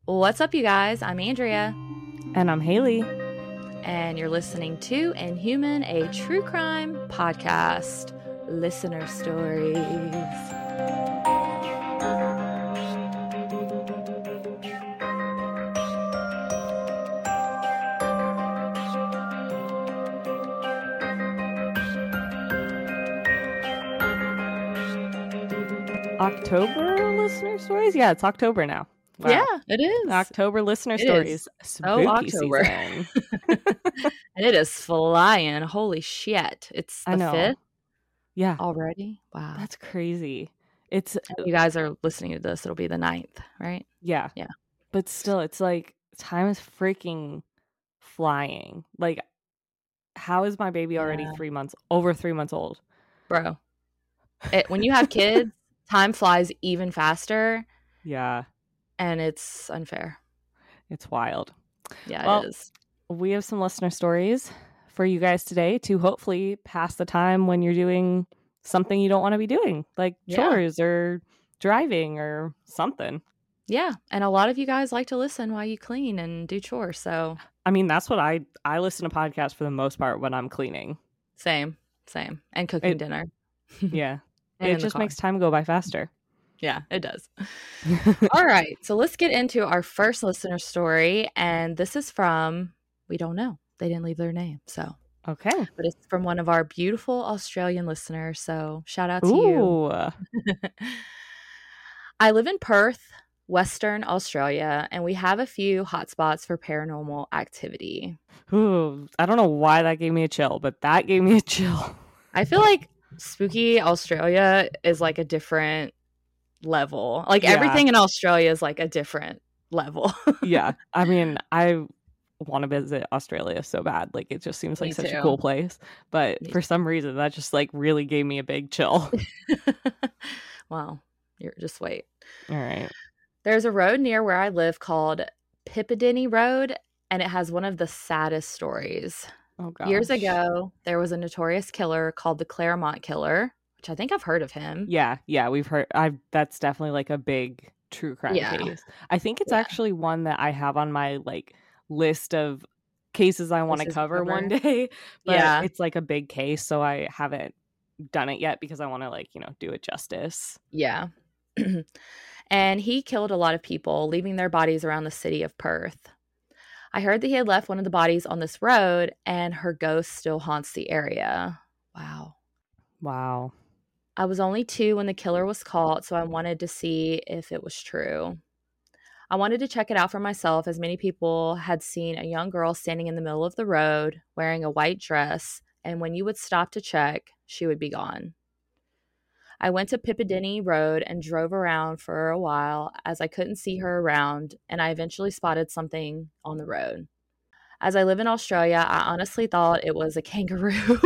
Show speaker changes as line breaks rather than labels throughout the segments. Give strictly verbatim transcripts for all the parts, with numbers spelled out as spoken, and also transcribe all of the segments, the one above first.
What's up, you guys? I'm Andrea.
And I'm Haley.
And you're listening to Inhuman, a true crime podcast. Listener stories.
October listener stories? Yeah, it's October now. Wow.
Yeah, it is.
October listener
it
stories.
Is.
Spooky
oh, October.
season.
And it is flying. Holy shit. It's the
I know.
fifth?
Yeah.
Already? Wow.
That's crazy. It's
you guys are listening to this, it'll be the ninth, right?
Yeah.
Yeah.
But still, it's like time is freaking flying. Like, how is my baby already
Yeah.
three months, over three months old?
Bro. It, when you have kids, time flies even faster.
Yeah.
And it's unfair.
It's wild.
Yeah,
well,
it is.
We have some listener stories for you guys today to hopefully pass the time when you're doing something you don't want to be doing, like
Yeah.
chores or driving or something.
Yeah. And a lot of you guys like to listen while you clean and do chores. So,
I mean, that's what I, I listen to podcasts for the most part when I'm cleaning.
Same, same. And cooking
It,
dinner.
Yeah.
And
it just makes time go by faster.
Yeah, it does. All right. So let's get into our first listener story. And this is from, we don't know. They didn't leave their name. So,
okay.
But it's from one of our beautiful Australian listeners. So shout out to
Ooh.
you. I live in Perth, Western Australia, and we have a few hotspots for paranormal activity.
Ooh, I don't know why that gave me a chill, but that gave me a chill.
I feel like spooky Australia is like a different level. Like yeah. Everything in Australia is like a different level.
Yeah. I mean, I want to visit Australia so bad. Like, it just seems like
me
such
too.
a cool place. But me for too. some reason, that just like really gave me a big chill.
Wow. You're just wait.
All right.
There's a road near where I live called Pippidinny Road, and it has one of the saddest stories.
Oh, gosh.
Years ago, there was a notorious killer called the Claremont Killer, which I think I've heard of him.
Yeah, yeah, we've heard. I've that's definitely like a big true crime
yeah.
case. I think it's
yeah.
actually one that I have on my like list of cases I want to cover, cover one day. But
yeah,
it's like a big case, so I haven't done it yet because I want to like you know do it justice.
Yeah. And he killed a lot of people, leaving their bodies around the city of Perth. I heard that he had left one of the bodies on this road, and her ghost still haunts the area. Wow.
Wow.
I was only two when the killer was caught, so I wanted to see if it was true. I wanted to check it out for myself, as many people had seen a young girl standing in the middle of the road wearing a white dress, and when you would stop to check, she would be gone. I went to Pippidinny Road and drove around for a while as I couldn't see her around, and I eventually spotted something on the road. As I live in Australia, I honestly thought it was a kangaroo.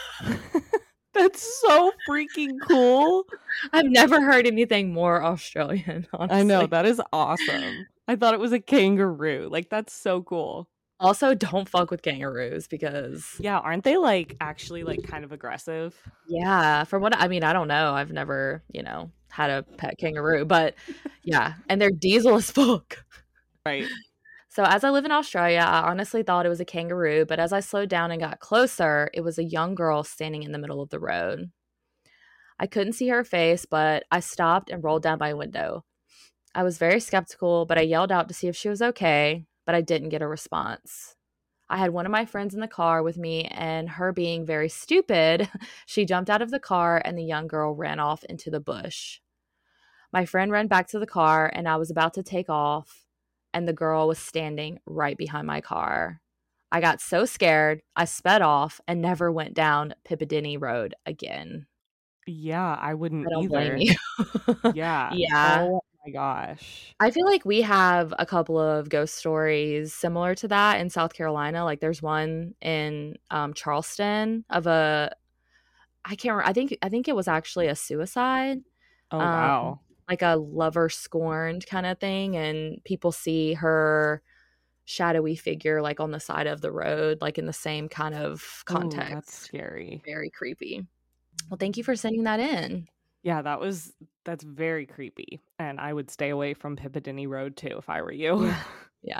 That's so freaking cool.
I've never heard anything more Australian, honestly.
I know, that is awesome. I thought it was a kangaroo. Like, that's so cool.
Also, don't fuck with kangaroos because...
Yeah, aren't they, like, actually, like, kind of aggressive?
Yeah, from what... I mean, I don't know. I've never, you know, had a pet kangaroo, but yeah. And they're diesel as fuck.
Right.
So as I live in Australia, I honestly thought it was a kangaroo, but as I slowed down and got closer, it was a young girl standing in the middle of the road. I couldn't see her face, but I stopped and rolled down my window. I was very skeptical, but I yelled out to see if she was okay, but I didn't get a response. I had one of my friends in the car with me, and her being very stupid, she jumped out of the car and the young girl ran off into the bush. My friend ran back to the car, and I was about to take off, and the girl was standing right behind my car. I got so scared, I sped off and never went down Pippidinny Road again.
Yeah, I wouldn't
I don't
either.
blame you.
Yeah.
Yeah.
Oh my gosh.
I feel like we have a couple of ghost stories similar to that in South Carolina. Like there's one in um, Charleston of a, I can't remember. I think, I think it was actually a suicide.
Oh,
um,
wow.
Like a lover scorned kind of thing. And people see her shadowy figure like on the side of the road, like in the same kind of context.
Ooh, that's scary.
Very creepy. Well, thank you for sending that in.
Yeah, that was that's very creepy. And I would stay away from Piccadilly Road too if I were you.
Yeah. Yeah.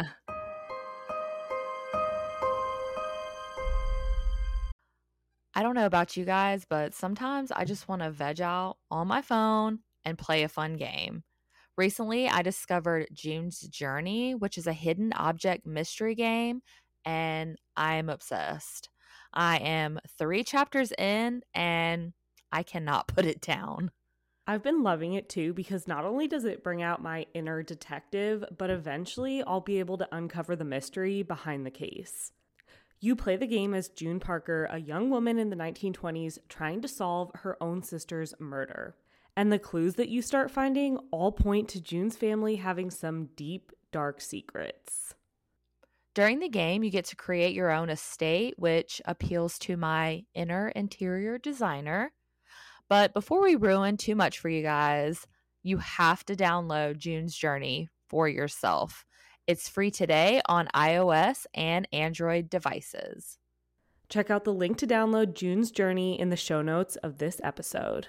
I don't know about you guys, but sometimes I just want to veg out on my phone and play a fun game. Recently, I discovered June's Journey, which is a hidden object mystery game, and I am obsessed. I am three chapters in and I cannot put it down.
I've been loving it too because not only does it bring out my inner detective, but eventually I'll be able to uncover the mystery behind the case. You play the game as June Parker, a young woman in the nineteen twenties trying to solve her own sister's murder. And the clues that you start finding all point to June's family having some deep, dark secrets.
During the game, you get to create your own estate, which appeals to my inner interior designer. But before we ruin too much for you guys, you have to download June's Journey for yourself. It's free today on iOS and Android devices.
Check out the link to download June's Journey in the show notes of this episode.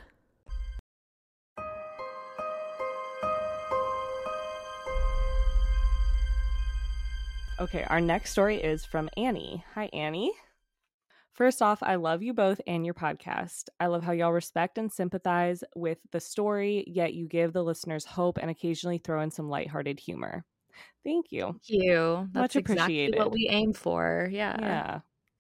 Okay, our next story is from Annie. Hi, Annie. First off, I love you both and your podcast. I love how y'all respect and sympathize with the story, yet you give the listeners hope and occasionally throw in some lighthearted humor. Thank you.
Thank you. That's
Much appreciated.
Exactly what we aim for. Yeah.
Yeah.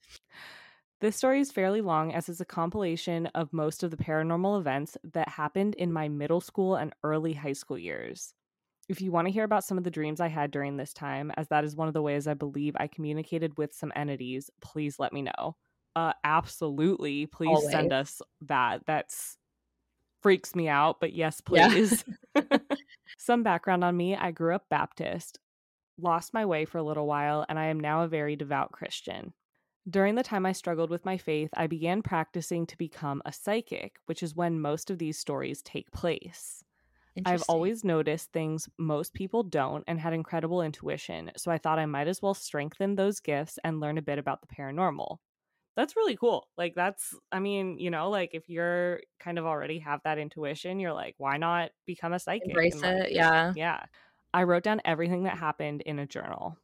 This story is fairly long as it's a compilation of most of the paranormal events that happened in my middle school and early high school years. If you want to hear about some of the dreams I had during this time, as that is one of the ways I believe I communicated with some entities, please let me know. Uh, absolutely. Please
Always.
Send us that. That's freaks me out, but yes, please. Yeah. Some background on me. I grew up Baptist, lost my way for a little while, and I am now a very devout Christian. During the time I struggled with my faith, I began practicing to become a psychic, which is when most of these stories take place. I've always noticed things most people don't and had incredible intuition, so I thought I might as well strengthen those gifts and learn a bit about the paranormal. That's really cool. Like, that's, I mean, you know, like if you're kind of already have that intuition, you're like, why not become a psychic?
Embrace
and, like,
it. Yeah.
Yeah. I wrote down everything that happened in a journal.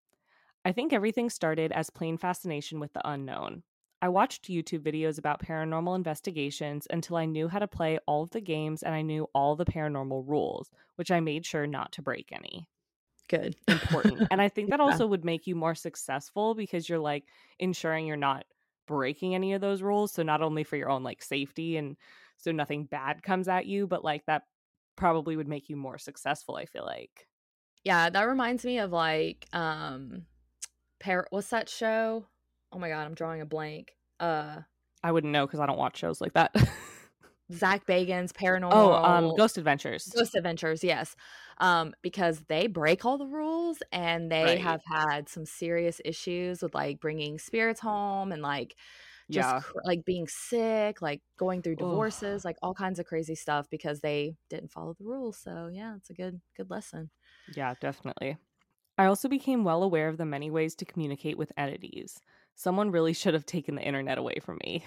I think everything started as plain fascination with the unknown. I watched YouTube videos about paranormal investigations until I knew how to play all of the games and I knew all the paranormal rules, which I made sure not to break any.
Good.
Important. And I think that
Yeah.
also would make you more successful because you're like ensuring you're not breaking any of those rules. So not only for your own like safety and so nothing bad comes at you, but like that probably would make you more successful, I feel like.
Yeah, that reminds me of like um par- what's that show? Oh my god, I'm drawing a blank. Uh
I wouldn't know because I don't watch shows like that.
Zach Bagans' Paranormal.
Oh, um, Ghost Adventures.
Ghost Adventures, yes. Um, because they break all the rules and they
Right.
have had some serious issues with like bringing spirits home and like just
Yeah.
cr- like being sick, like going through
Ugh.
divorces, like all kinds of crazy stuff because they didn't follow the rules. So yeah, it's a good good lesson.
Yeah, definitely. I also became well aware of the many ways to communicate with entities. Someone really should have taken the internet away from me.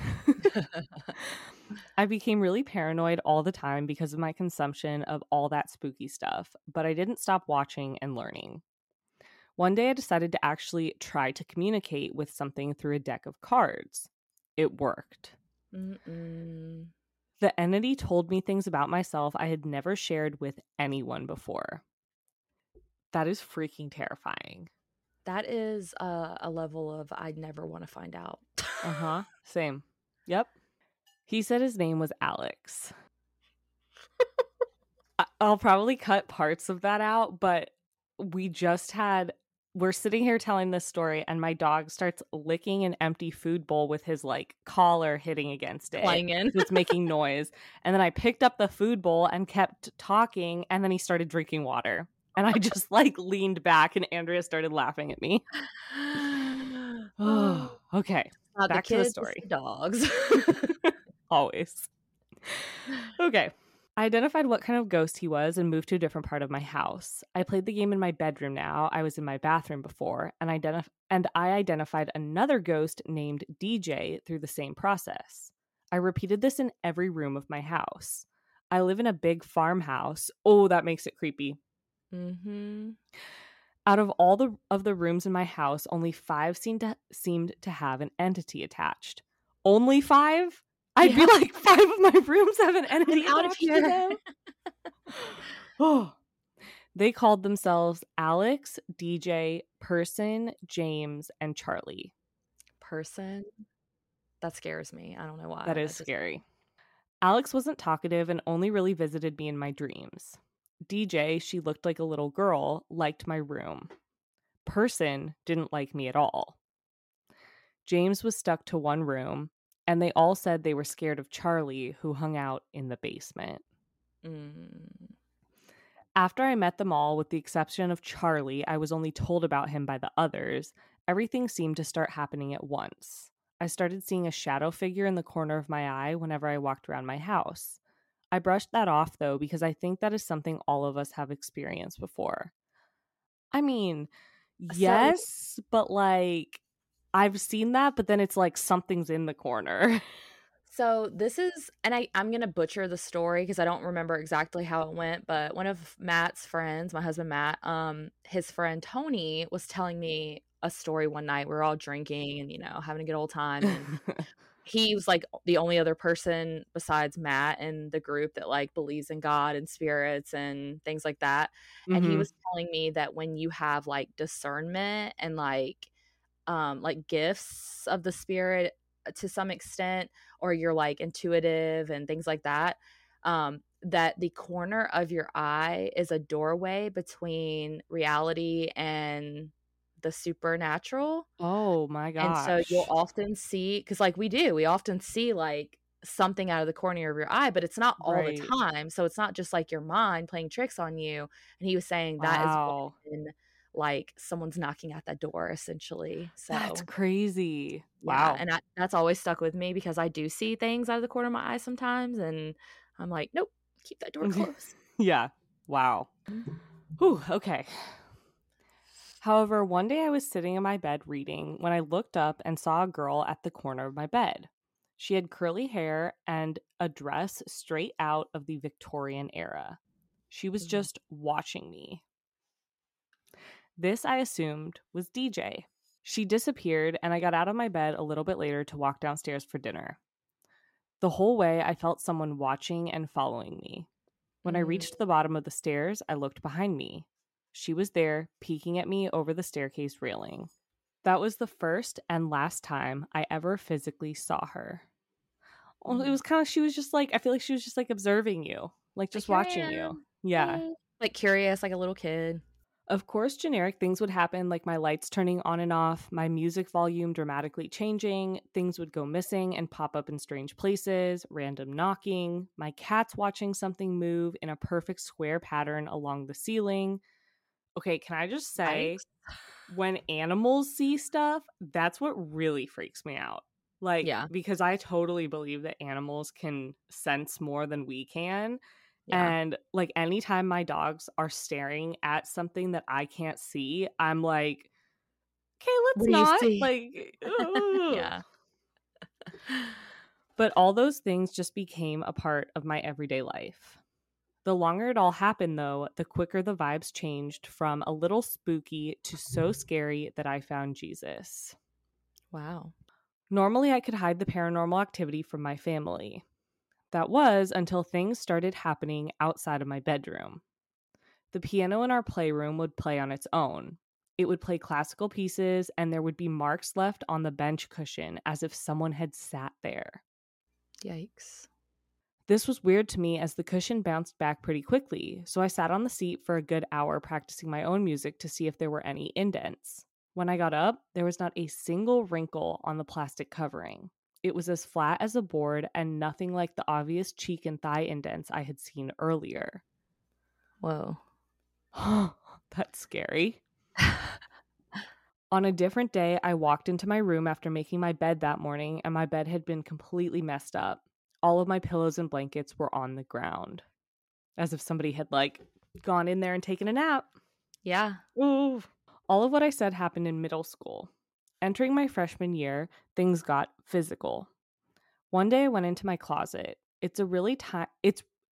I became really paranoid all the time because of my consumption of all that spooky stuff, but I didn't stop watching and learning. One day I decided to actually try to communicate with something through a deck of cards. It worked.
Mm-mm.
The entity told me things about myself I had never shared with anyone before. That is freaking terrifying.
That is uh, a level of I'd never want to find out.
Uh-huh. Same. Yep. He said his name was Alex. I- I'll probably cut parts of that out, but we just had, we're sitting here telling this story and my dog starts licking an empty food bowl with his like collar hitting against it.
Clanging.
So it's making noise. And then I picked up the food bowl and kept talking and then he started drinking water. And I just like leaned back and Andrea started laughing at me. Oh, okay.
Not
Back
the
to the
kids,
story.
it's the dogs.
Always. Okay. I identified what kind of ghost he was and moved to a different part of my house. I played the game in my bedroom now. I was in my bathroom before, and, identif- and I identified another ghost named D J through the same process. I repeated this in every room of my house. I live in a big farmhouse. Oh, that makes it creepy.
Mm-hmm.
Out of all the of the rooms in my house, only five seemed to seemed to have an entity attached. Only five? I'd
Yeah.
be like, five of my rooms have an entity
I'm out of
attached to
here.
them. Oh. They called themselves Alex, D J, Person, James, and Charlie.
Person? That scares me. I don't know why.
That is
That just
scary. Alex wasn't talkative and only really visited me in my dreams. D J, she looked like a little girl, liked my room. Person didn't like me at all. James was stuck to one room, and they all said they were scared of Charlie, who hung out in the basement.
mm.
After I met them all, with the exception of Charlie, I was only told about him by the others. Everything seemed to start happening at once. I started seeing a shadow figure in the corner of my eye whenever I walked around my house. I brushed that off, though, because I think that is something all of us have experienced before. I mean,
So
yes, but like, I've seen that, but then it's like something's in the corner.
So this is, and I, I'm gonna butcher the story because I don't remember exactly how it went, but one of Matt's friends, my husband Matt, um, his friend Tony was telling me a story one night. We were all drinking and, you know, having a good old time, and he was like the only other person besides Matt in the group that like believes in God and spirits and things like that. And he
Mm-hmm.
was telling me that when you have like discernment and like um like gifts of the spirit to some extent, or you're like intuitive and things like that, um that the corner of your eye is a doorway between reality and the supernatural.
Oh my
And so you'll
gosh.
often see, because like we do, we often see like something out of the corner of your eye, but it's not all the
Right.
time. So it's not just like your mind playing tricks on you. And he was saying that is
Wow.
when like someone's knocking at that door essentially.
That's
So
crazy.
yeah,
Wow.
and I, that's always stuck with me because I do see things out of the corner of my eye sometimes, and I'm like, nope, keep that door closed.
Yeah. Wow. Whew, okay. However, one day I was sitting in my bed reading when I looked up and saw a girl at the corner of my bed. She had curly hair and a dress straight out of the Victorian era. She was
Mhm.
just watching me. This, I assumed, was D J. She disappeared, and I got out of my bed a little bit later to walk downstairs for dinner. The whole way, I felt someone watching and following me. When I
Mm,
reached the bottom of the stairs, I looked behind me. She was there, peeking at me over the staircase railing. That was the first and last time I ever physically saw her. Oh, it
mm.
was kind of, she was just like, I feel like she was just like observing you, like
Like
just
here I
watching you.
am,
Yeah.
hey, like curious, like a little kid.
Of course, generic things would happen, like my lights turning on and off, my music volume dramatically changing, things would go missing and pop up in strange places, random knocking, my cats watching something move in a perfect square pattern along the ceiling. Okay, can I just say,
Yikes.
when animals see stuff, that's what really freaks me out. Like,
Yeah,
because I totally believe that animals can sense more than we can.
yeah.
And like anytime my dogs are staring at something that I can't see, I'm like, okay, let's
What do you
not.
see?
Like, ugh.
Yeah.
But all those things just became a part of my everyday life. The longer it all happened, though, the quicker the vibes changed from a little spooky to so scary that I found Jesus.
Wow.
Normally, I could hide the paranormal activity from my family. That was until things started happening outside of my bedroom. The piano in our playroom would play on its own. It would play classical pieces, and there would be marks left on the bench cushion as if someone had sat there.
Yikes.
This was weird to me as the cushion bounced back pretty quickly, so I sat on the seat for a good hour practicing my own music to see if there were any indents. When I got up, there was not a single wrinkle on the plastic covering. It was as flat as a board and nothing like the obvious cheek and thigh indents I had seen earlier.
Whoa.
That's scary. On a different day, I walked into my room after making my bed that morning, and my bed had been completely messed up. All of my pillows and blankets were on the ground, as if somebody had, like, gone in there and taken a nap.
Yeah.
Ooh. All of what I said happened in middle school. Entering my freshman year, things got physical. One day I went into my closet. It's a really ti- it's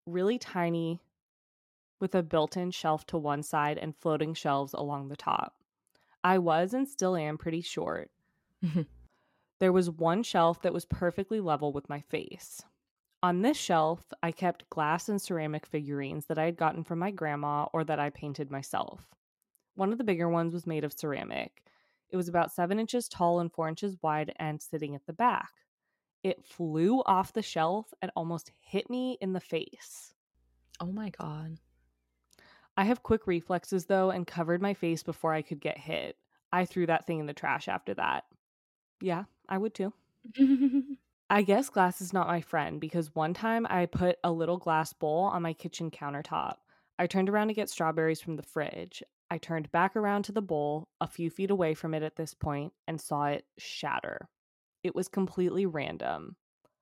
really tiny with a built-in shelf to one side and floating shelves along the top. I was and still am pretty short. There was one shelf that was perfectly level with my face. On this shelf, I kept glass and ceramic figurines that I had gotten from my grandma or that I painted myself. One of the bigger ones was made of ceramic. It was about seven inches tall and four inches wide and sitting at the back. It flew off the shelf and almost hit me in the face.
Oh my God.
I have quick reflexes, though, and covered my face before I could get hit. I threw that thing in the trash after that. Yeah, I would too. I guess glass is not my friend because one time I put a little glass bowl on my kitchen countertop. I turned around to get strawberries from the fridge. I turned back around to the bowl, a few feet away from it at this point, and saw it shatter. It was completely random.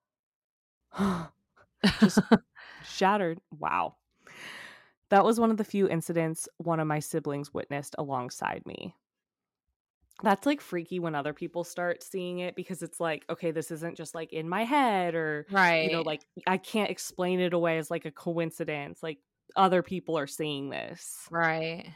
Just shattered. Wow. That was one of the few incidents one of my siblings witnessed alongside me. That's like freaky when other people start seeing it because it's like, okay, this isn't just like in my head or,
right.
you know, like I can't explain it away as like a coincidence. Like other people are seeing this.
Right.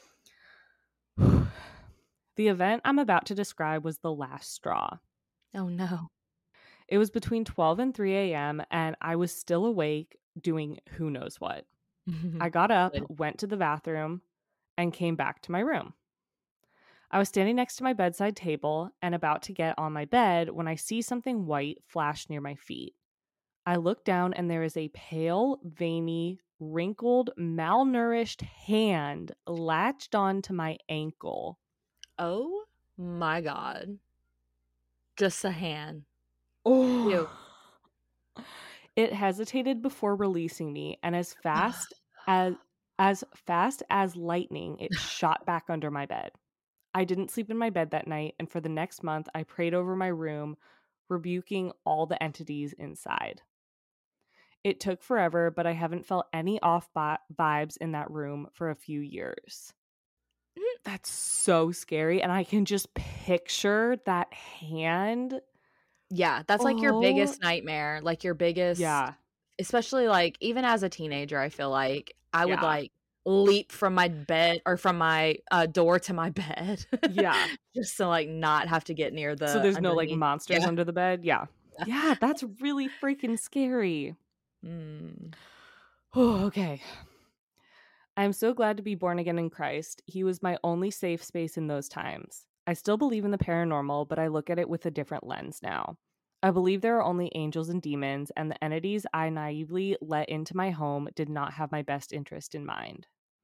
The event I'm about to describe was the last straw.
Oh no.
It was between twelve and three a.m. and I was still awake doing who knows what. I got up,
Good.
went to the bathroom, and came back to my room. I was standing next to my bedside table and about to get on my bed when I see something white flash near my feet. I look down and there is a pale, veiny, wrinkled, malnourished hand latched onto my ankle.
Oh my God. Just a hand.
Oh.
Ew.
It hesitated before releasing me, and as fast as as fast as lightning, it shot back under my bed. I didn't sleep in my bed that night, and for the next month, I prayed over my room, rebuking all the entities inside. It took forever, but I haven't felt any off bi- vibes in that room for a few years. That's so scary, and I can just picture that hand.
Yeah, that's like your
Oh,
biggest nightmare, like your biggest,
yeah,
especially like even as a teenager, I feel like I would
yeah,
like leap from my bed or from my uh, door to my bed.
yeah.
Just to like not have to get near
So
the
there's no like
underneath.
monsters
Yeah.
under the bed. Yeah, yeah, that's really freaking scary.
Mm.
Oh, okay. I'm so glad to be born again in Christ. He was my only safe space in those times. I still believe in the paranormal, but I look at it with a different lens now. I believe there are only angels and demons, and the entities I naively let into my home did not have my best interest in mind.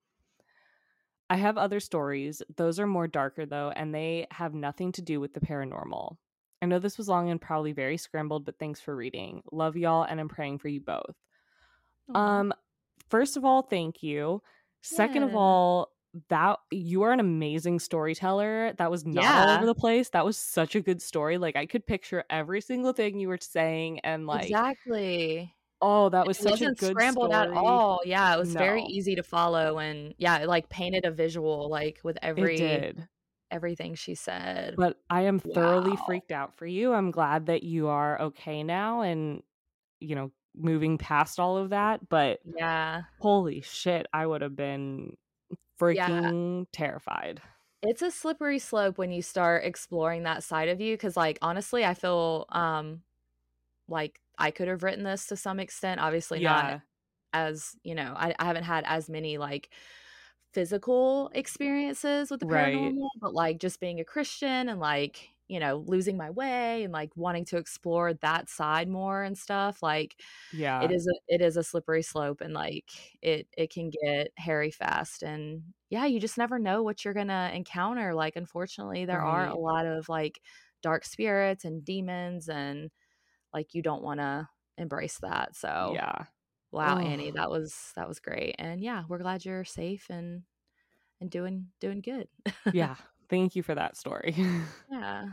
I have other stories. Those are more darker, though, and they have nothing to do with the paranormal. I know this was long and probably very scrambled, but thanks for reading. Love y'all, and I'm praying for you both.
Aw.
Um, first of all, thank you. Second of
Yeah.
all, that you are an amazing storyteller. That was not all over
Yeah,
the place. That was such a good story. Like I could picture every single thing you were saying and like,
exactly.
oh, that was
It
such a
wasn't
good
scrambled at
story.
all. Yeah, it was very
No,
easy to follow and yeah, it like painted a visual like with
it
every
did.
everything she said.
But I am thoroughly
Wow.
freaked out for you. I'm glad that you are okay now and, you know, moving past all of that. But
Yeah.
holy shit, I would have been
Yeah.
freaking terrified.
It's a slippery slope when you start exploring that side of you because like honestly, I feel um like I could have written this to some extent, obviously not
Yeah,
as, you know, I, I haven't had as many like physical experiences with the
right.
paranormal, but like just being a Christian and like, you know, losing my way and like wanting to explore that side more and stuff, like it
Yeah,
is a it is a slippery slope and like it it can get hairy fast and yeah, you just never know what you're gonna encounter. Like unfortunately, there are a
right.
lot of like dark spirits and demons and like you don't want to embrace that. So
Yeah.
wow, Annie,
Oh,
that was that was great. And yeah, we're glad you're safe and and doing doing good.
yeah. Thank you for that story.
Yeah.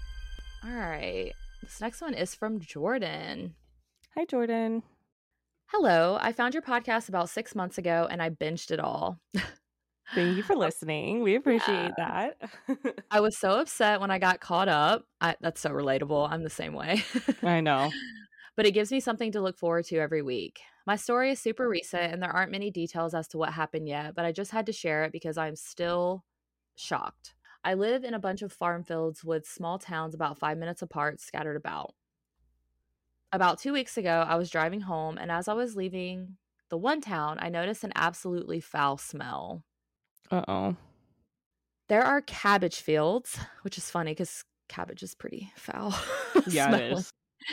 All right. This next one is from Jordan.
Hi, Jordan.
Hello, I found your podcast about six months ago and I binged it all.
Thank you for listening. We
Yeah.
appreciate that.
I was so upset when I got caught up. I, that's so relatable. I'm the same way.
I know.
But it gives me something to look forward to every week. My story is super recent and there aren't many details as to what happened yet, but I just had to share it because I'm still shocked. I live in a bunch of farm fields with small towns about five minutes apart, scattered about. About two weeks ago, I was driving home, and as I was leaving the one town, I noticed an absolutely foul smell.
Uh-oh.
There are cabbage fields, which is funny because cabbage is pretty foul
Yeah, it
smelling.
is.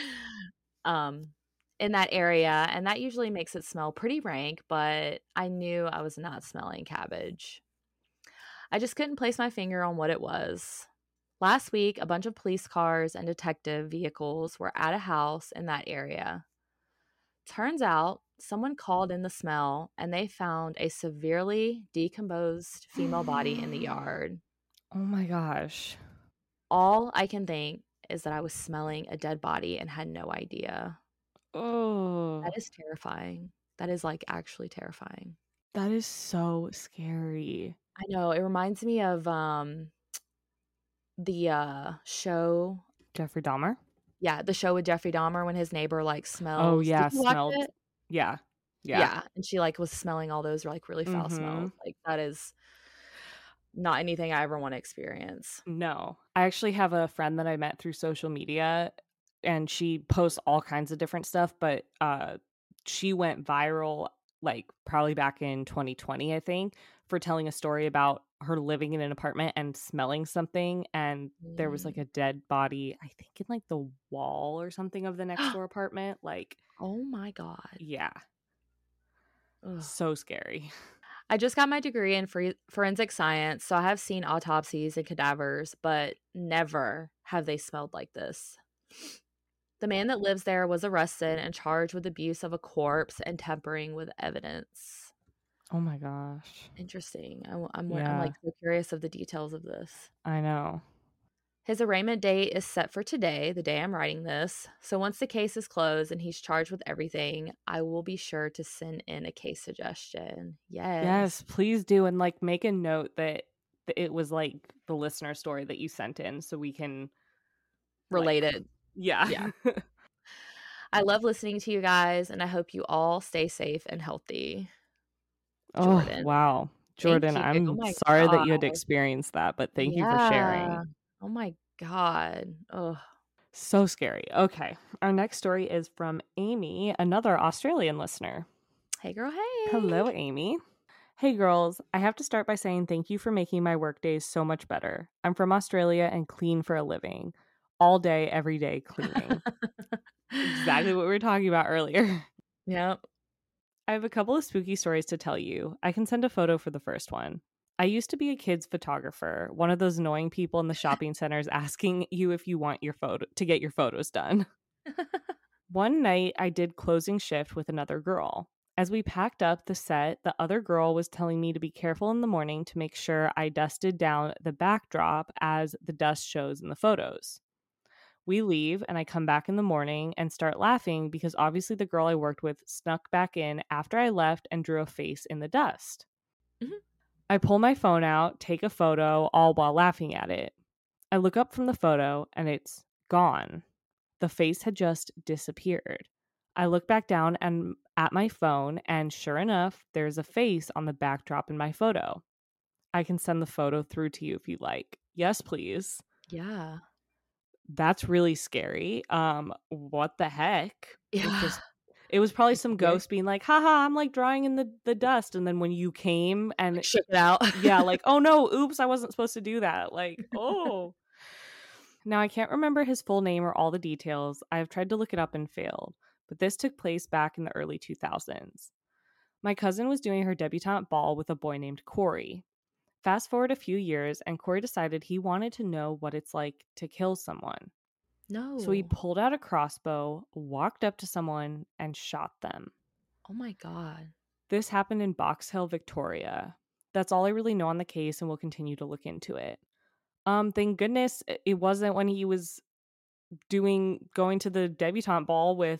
Um, in that area, and that usually makes it smell pretty rank, but I knew I was not smelling cabbage. I just couldn't place my finger on what it was. Last week, a bunch of police cars and detective vehicles were at a house in that area. Turns out someone called in the smell and they found a severely decomposed female body in the yard.
Oh my gosh.
All I can think is that I was smelling a dead body and had no idea. That
Oh,
is terrifying. That is like actually terrifying.
that is so scary.
I know. It reminds me of um the uh show.
Jeffrey Dahmer?
Yeah, the show with Jeffrey Dahmer when his neighbor like
Oh
smells. Did
yeah,
you watch
smelled.
it?
Yeah. Yeah.
Yeah, and she like was smelling all those like really foul
Mm-hmm.
smells. Like that is not anything I ever want to experience.
No. I actually have a friend that I met through social media and she posts all kinds of different stuff, but uh she went viral like probably back in twenty twenty, I think, for telling a story about her living in an apartment and smelling something and there was like
Mm.
a dead body, I think in like the wall or something of the next door apartment. Like,
Oh my god.
yeah,
Ugh.
so scary.
I just got my degree in free- forensic science, so I have seen autopsies and cadavers, but never have they smelled like this. The man that lives there was arrested and charged with abuse of a corpse and tampering with evidence.
Oh my gosh.
Interesting. I, am I'm, I'm
Yeah,
like so curious of the details of this.
I know.
His arraignment date is set for today, the day I'm writing this. So once the case is closed and he's charged with everything, I will be sure to send in a case suggestion.
Yes,
Yes.
please do. And like make a note that th- it was like the listener story that you sent in so we can like,
Related.
yeah.
Yeah. I love listening to you guys, and I hope you all stay safe and healthy.
Oh,
Jordan.
wow.
Thank
Jordan,
you. Oh
I'm
my
sorry that
god.
you had experienced that, but thank you for
Yeah.
sharing.
Oh my god. Ugh.
So scary. Okay. Our next story is from Amy, another Australian listener.
Hey, girl. Hey.
Hello, Amy. Hey, girls. I have to start by saying thank you for making my work days so much better. I'm from Australia and clean for a living. All day, every day, cleaning. Exactly what we were talking about earlier.
Yep.
I have a couple of spooky stories to tell you. I can send a photo for the first one. I used to be a kid's photographer, one of those annoying people in the shopping centers asking you if you want your photo to get your photos done. One night I did closing shift with another girl. As we packed up the set, the other girl was telling me to be careful in the morning to make sure I dusted down the backdrop as the dust shows in the photos. We leave, and I come back in the morning and start laughing because obviously the girl I worked with snuck back in after I left and drew a face in the dust.
Mhm.
I pull my phone out, take a photo, all while laughing at it. I look up from the photo, and it's gone. The face had just disappeared. I look back down and at my phone, and sure enough, there's a face on the backdrop in my photo. I can send the photo through to you if you like. Yes, please.
Yeah.
That's really scary. Um, what the heck? It
Yeah.
just it was probably
That's
some
weird.
ghost being like, haha, I'm like drawing in the, the dust. And then when you came and
Like, shook it out.
yeah, like, oh no, oops, I wasn't supposed to do that. Like, oh. Now I can't remember his full name or all the details. I have tried to look it up and failed, but this took place back in the early two thousands. My cousin was doing her debutante ball with a boy named Corey. Fast forward a few years, and Corey decided he wanted to know what it's like to kill someone.
No.
So he pulled out a crossbow, walked up to someone, and shot them.
Oh my god.
This happened in Box Hill, Victoria. That's all I really know on the case, and we'll continue to look into it. Um, thank goodness it wasn't when he was doing going to the debutante ball with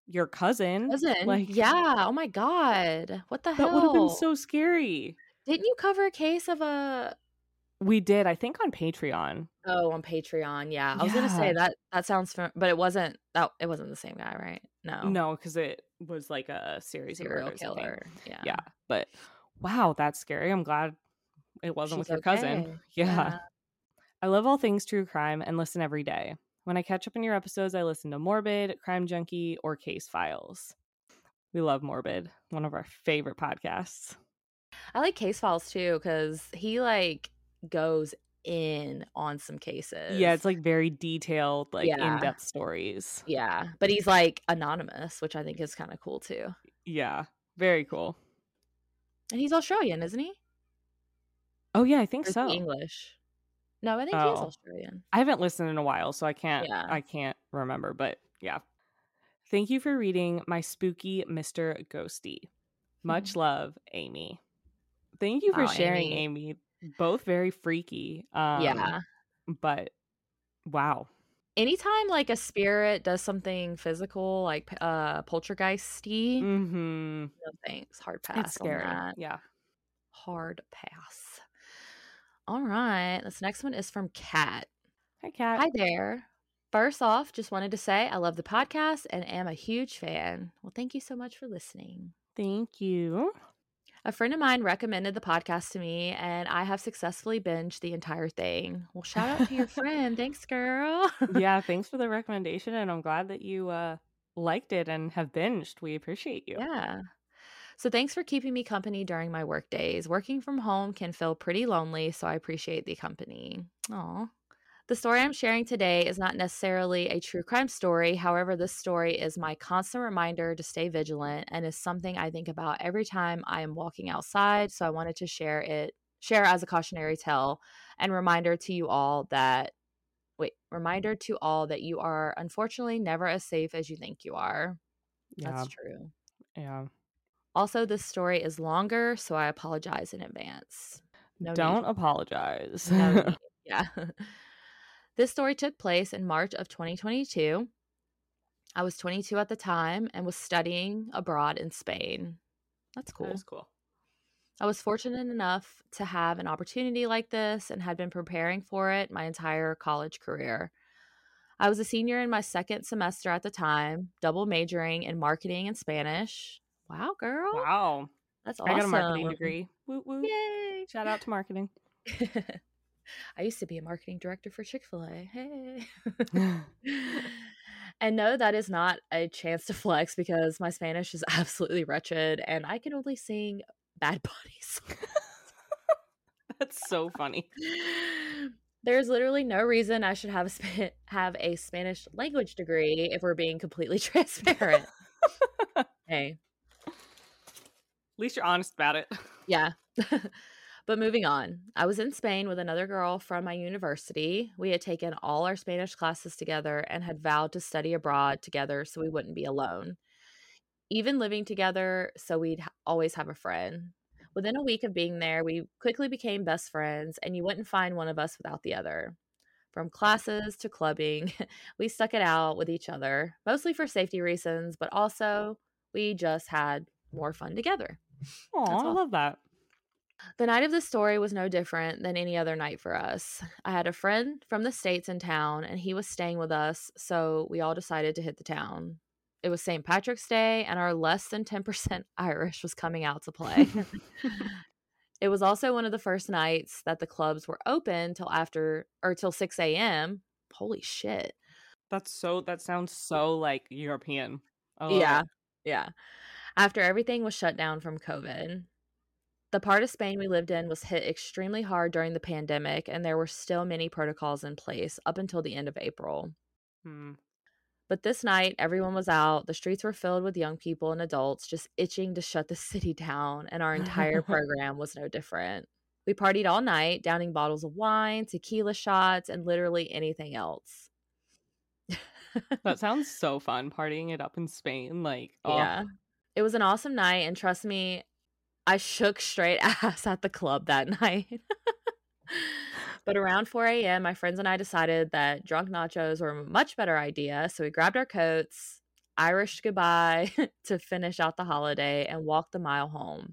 your cousin.
Cousin?
Like,
yeah. Oh my God. What the
that would have been
hell?
so scary.
Didn't you cover a case of a
We did, I think on Patreon.
Oh, on Patreon, yeah. I was gonna say
Yeah.
that that sounds fam but it wasn't that it wasn't the same guy, right? No.
No, because it was like a series of
Serial
murders, I think.
killer, yeah.
Yeah, but wow, that's scary. I'm glad it wasn't with
She's
your cousin.
okay.
Yeah.
Yeah.
I love all things true crime and listen every day. When I catch up in your episodes, I listen to Morbid, Crime Junkie, or Case Files. We love Morbid, one of our favorite podcasts.
I like Case Files too because he like goes in on some cases.
Yeah, it's like very detailed, like
Yeah.
in-depth stories.
Yeah, but he's like anonymous, which I think is kind of cool too.
Yeah, very cool.
And he's Australian, isn't he?
Oh yeah, I think
Or is
so.
he English? No, I think he is
Oh.
Australian.
I haven't listened in a while, so I can't
Yeah.
I can't remember, but yeah. Thank you for reading my spooky Mister Ghosty. Much love, Amy. Thank you for
Wow,
sharing,
Amy.
Amy. Both very freaky. Um,
Yeah.
But wow.
Anytime like a spirit does something physical, like uh poltergeisty,
Mm-hmm.
no thanks. Hard pass
It's scary.
on that.
Yeah.
Hard pass. All right. This next one is from Kat.
Hi, Kat.
Hi there. First off, just wanted to say I love the podcast and am a huge fan. Well, thank you so much for listening.
Thank you.
A friend of mine recommended the podcast to me, and I have successfully binged the entire thing. Well, shout out to your friend. Thanks, girl.
Yeah, thanks for the recommendation, and I'm glad that you uh, liked it and have binged. We appreciate you.
Yeah. So thanks for keeping me company during my work days. Working from home can feel pretty lonely, so I appreciate the company. Aw. The story I'm sharing today is not necessarily a true crime story. However, this story is my constant reminder to stay vigilant and is something I think about every time I am walking outside. So I wanted to share it, share as a cautionary tale and reminder to you all that, wait, reminder to all that you are unfortunately never as safe as you think you are.
Yeah.
That's true.
Yeah.
Also, this story is longer, so I apologize in advance.
No Don't need. apologize.
No need. Yeah. This story took place in March of twenty twenty-two. I was twenty-two at the time and was studying abroad in Spain. That's cool.
That is cool.
I was fortunate enough to have an opportunity like this and had been preparing for it my entire college career. I was a senior in my second semester at the time, double majoring in marketing and Spanish. Wow, girl.
Wow.
That's awesome.
I got a marketing degree. Woo woo.
Yay.
Shout out to marketing.
I used to be a marketing director for Chick-fil-A. Hey. And no, that is not a chance to flex because my Spanish is absolutely wretched and I can only sing Bad Bunny songs.
That's so funny.
There's literally no reason I should have a, Sp- have a Spanish language degree if we're being completely transparent. Hey.
At least you're honest about it.
Yeah. But moving on, I was in Spain with another girl from my university. We had taken all our Spanish classes together and had vowed to study abroad together so we wouldn't be alone. Even living together, so we'd ha- always have a friend. Within a week of being there, we quickly became best friends, and you wouldn't find one of us without the other. From classes to clubbing, we stuck it out with each other, mostly for safety reasons, but also we just had more fun together.
Aw, I love that.
The night of the story was no different than any other night for us. I had a friend from the States in town, and he was staying with us, so we all decided to hit the town. It was Saint Patrick's Day, and our less than ten percent Irish was coming out to play. It was also one of the first nights that the clubs were open till after, or till six a.m. Holy shit.
That's so, that sounds so like European.
Yeah,
it.
yeah. After everything was shut down from COVID. The part of Spain we lived in was hit extremely hard during the pandemic, and there were still many protocols in place up until the end of April.
Hmm.
But this night, everyone was out. The streets were filled with young people and adults just itching to shut the city down, and our entire program was no different. We partied all night, downing bottles of wine, tequila shots, and literally anything else.
That sounds so fun, partying it up in Spain. Like, oh.
Yeah. It was an awesome night, and trust me, I shook straight ass at the club that night. But around four a.m., my friends and I decided that drunk nachos were a much better idea. So we grabbed our coats, Irish goodbye to finish out the holiday, and walked the mile home.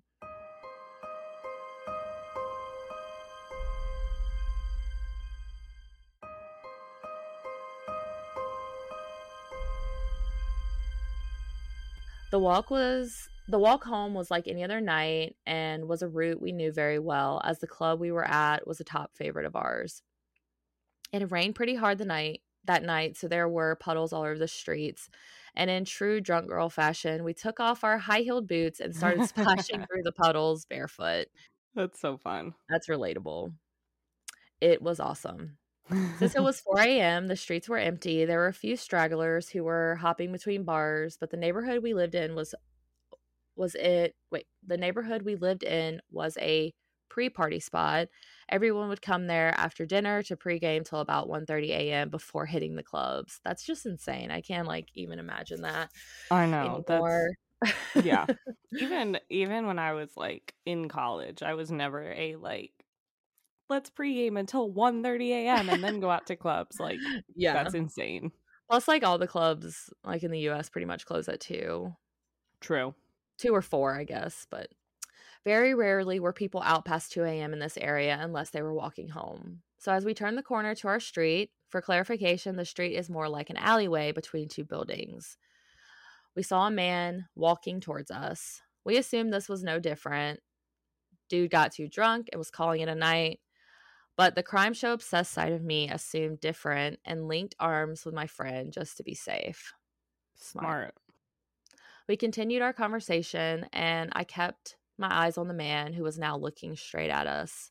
The walk was the walk home was like any other night and was a route we knew very well, as the club we were at was a top favorite of ours. It had rained pretty hard the night that night, so there were puddles all over the streets. And in true drunk girl fashion, we took off our high-heeled boots and started splashing through the puddles barefoot.
That's so fun.
That's relatable. It was awesome. Since it was four a.m., the streets were empty. There were a few stragglers who were hopping between bars, but the neighborhood we lived in was was it wait, the neighborhood we lived in was a pre-party spot. Everyone would come there after dinner to pregame till about one thirty a.m. before hitting the clubs. That's just insane. I can't like even imagine that
I know.
anymore.
That's yeah. Even even when I was like in college, I was never a like let's pregame until one thirty a.m. and then go out to clubs. Like,
Yeah.
that's insane.
Plus, like, all the clubs, like, in the U S pretty much close at two.
True.
two or four, I guess, but very rarely were people out past two a.m. in this area unless they were walking home. So as we turned the corner to our street, for clarification, the street is more like an alleyway between two buildings. We saw a man walking towards us. We assumed this was no different. Dude got too drunk and was calling it a night. But the crime show obsessed side of me assumed different and linked arms with my friend just to be safe.
Smart.
We continued our conversation, and I kept my eyes on the man who was now looking straight at us.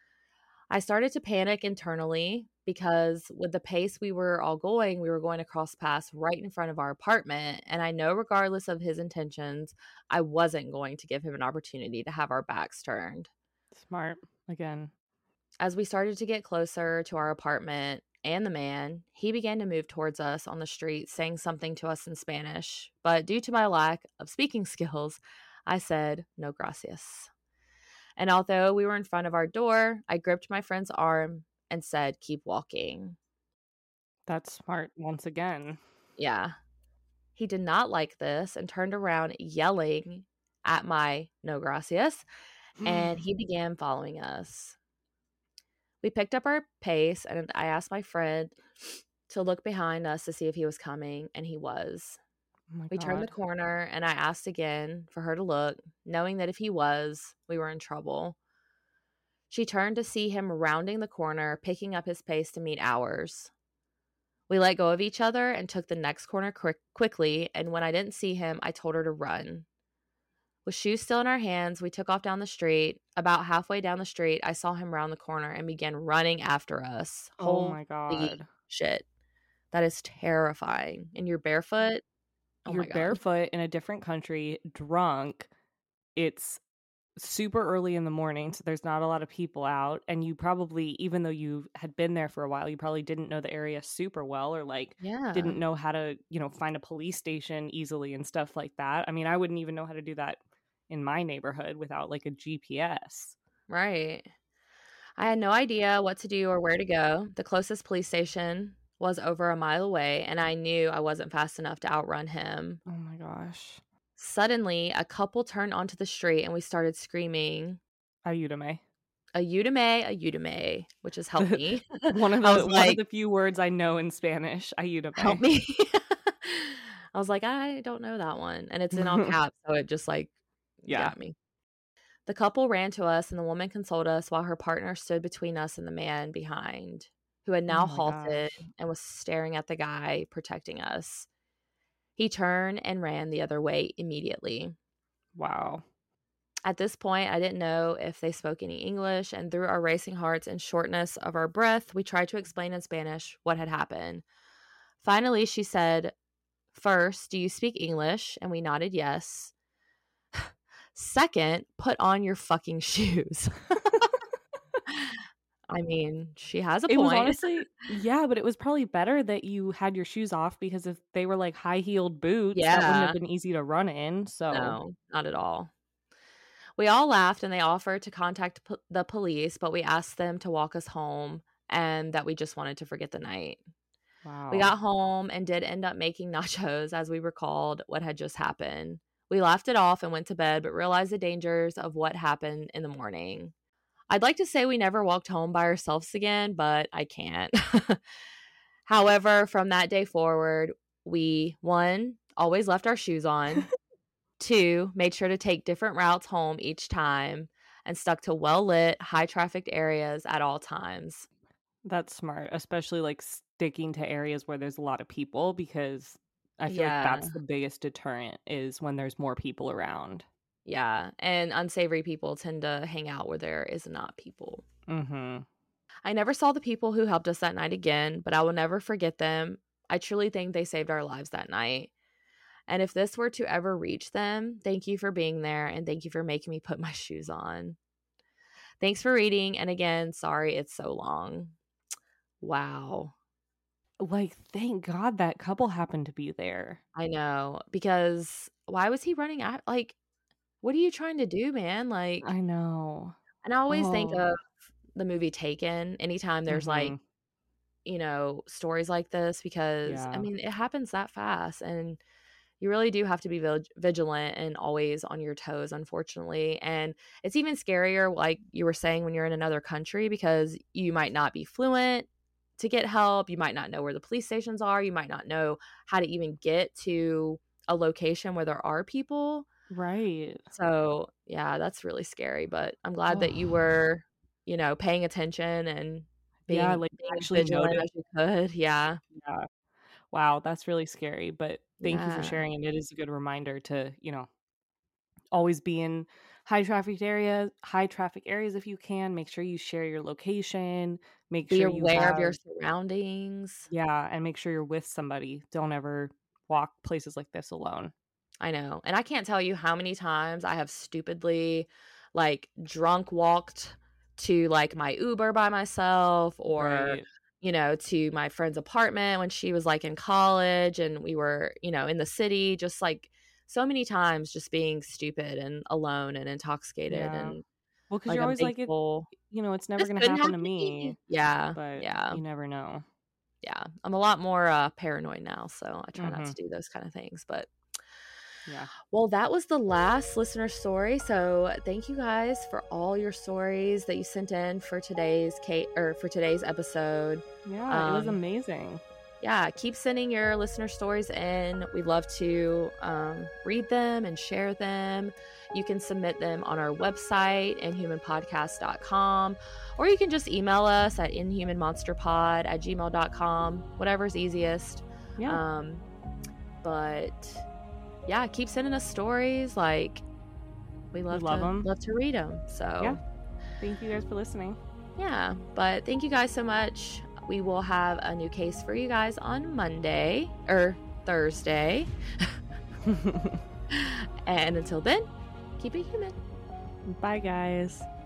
I started to panic internally because with the pace we were all going, we were going to cross paths right in front of our apartment, and I know regardless of his intentions, I wasn't going to give him an opportunity to have our backs turned.
Smart. Again.
As we started to get closer to our apartment and the man, he began to move towards us on the street, saying something to us in Spanish. But due to my lack of speaking skills, I said, "No gracias." And although we were in front of our door, I gripped my friend's arm and said, "Keep walking."
That's smart once again.
Yeah. He did not like this and turned around yelling at my "No gracias," and he began following us. We picked up our pace, and I asked my friend to look behind us to see if he was coming, and he was.
Oh my
We
God.
turned the corner, and I asked again for her to look, knowing that if he was, we were in trouble. She turned to see him rounding the corner, picking up his pace to meet ours. We let go of each other and took the next corner quick- quickly, and when I didn't see him, I told her to run. With shoes still in our hands, we took off down the street. About halfway down the street, I saw him round the corner and began running after us.
Oh my
Holy
God.
shit. That is terrifying. And you're barefoot? Oh
You're
my God.
barefoot in a different country, drunk. It's super early in the morning, so there's not a lot of people out. And you probably, even though you had been there for a while, you probably didn't know the area super well, or like
Yeah.
didn't know how to, you know, find a police station easily and stuff like that. I mean, I wouldn't even know how to do that in my neighborhood without like a G P S.
Right. I had no idea what to do or where to go. The closest police station was over a mile away, and I knew I wasn't fast enough to outrun him.
Oh my gosh.
Suddenly, a couple turned onto the street, and we started screaming,
Ayúdame.
"Ayúdame, ayúdame," which is help me.
One of
I
the
was
one
like,
of the few words I know in Spanish. Ayúdame.
"Help me." I was like, "I don't know that one." And it's in all caps, so it just like
Yeah.
got me. The couple ran to us, and the woman consoled us while her partner stood between us and the man behind, who had now
Oh my
halted
gosh.
and was staring at the guy protecting us. He turned and ran the other way immediately.
Wow.
At this point, I didn't know if they spoke any English, and through our racing hearts and shortness of our breath, we tried to explain in Spanish what had happened. Finally, she said, "First, do you speak English?" And we nodded yes. "Second, put on your fucking shoes." I mean, she has a
It was
point.
honestly, yeah, but it was probably better that you had your shoes off, because if they were like high-heeled boots, that wouldn't
Yeah.
have been easy to run in. So
No, not at all. We all laughed, and they offered to contact po- the police, but we asked them to walk us home and that we just wanted to forget the night.
Wow.
We got home and did end up making nachos as we recalled what had just happened. We laughed it off and went to bed, but realized the dangers of what happened in the morning. I'd like to say we never walked home by ourselves again, but I can't. However, from that day forward, we, one, always left our shoes on, two, made sure to take different routes home each time, and stuck to well-lit, high-trafficked areas at all times.
That's smart, especially like sticking to areas where there's a lot of people, because I feel like
Yeah.
that's the biggest deterrent is when there's more people around.
Yeah, and unsavory people tend to hang out where there is not people.
Mm-hmm.
I never saw the people who helped us that night again, but I will never forget them. I truly think they saved our lives that night. And if this were to ever reach them, thank you for being there, and thank you for making me put my shoes on. Thanks for reading, and again, sorry it's so long. Wow.
Like, thank God that couple happened to be there.
I know, because why was he running out? Like, what are you trying to do, man? Like,
I know.
and I always think
Oh.
of the movie Taken anytime there's like,
Mhm.
you know, stories like this, because I
Yeah.
mean, it happens that fast, and you really do have to be vig- vigilant and always on your toes, unfortunately. And it's even scarier, like you were saying, when you're in another country, because you might not be fluent to get help. You might not know where the police stations are. You might not know how to even get to a location where there are people.
Right.
So, yeah, that's really scary. But I'm glad that you
Oh.
were, you know, paying attention and
Yeah,
being
like,
being as
actually
vigilant
noticed.
as you could. Yeah.
Yeah. Wow, that's really scary, but thank you for
Yeah.
sharing, and it is a good reminder to, you know, always be in high trafficked areas, high traffic areas if you can. Make sure you share your location. Make
Be
sure you
aware of
have
your surroundings.
Yeah, and make sure you're with somebody. Don't ever walk places like this alone.
I know. And I can't tell you how many times I have stupidly, like, drunk walked to, like, my Uber by myself, or,
Right.
you know, to my friend's apartment when she was, like, in college and we were, you know, in the city, just, like, so many times just being stupid and alone and intoxicated.
Yeah.
And,
Well, because
like,
you're
I'm
always like, it,
thankful
you know, it's never
this
going to
couldn't
happen
happen
to
to me.
me,
Yeah.
but
Yeah.
you never know.
Yeah. I'm a lot more uh, paranoid now, so I try not
Mm-hmm.
to do those kind of things. But
Yeah.
well, that was the last listener story. So thank you guys for all your stories that you sent in for today's Kate or for today's episode.
Yeah, it was
Um,
amazing.
yeah, keep sending your listener stories in. We love to um, read them and share them. You can submit them on our website, inhuman podcast dot com, or you can just email us at inhumanmonsterpod at gmail dot com, whatever's easiest.
Yeah.
Um, but yeah, keep sending us stories. Like, we love,
We love
to
'em.
love to read them. So
Yeah. Thank you guys for listening.
yeah, but thank you guys so much. We will have a new case for you guys on Monday or Thursday. And until then, keep it human.
Bye, guys.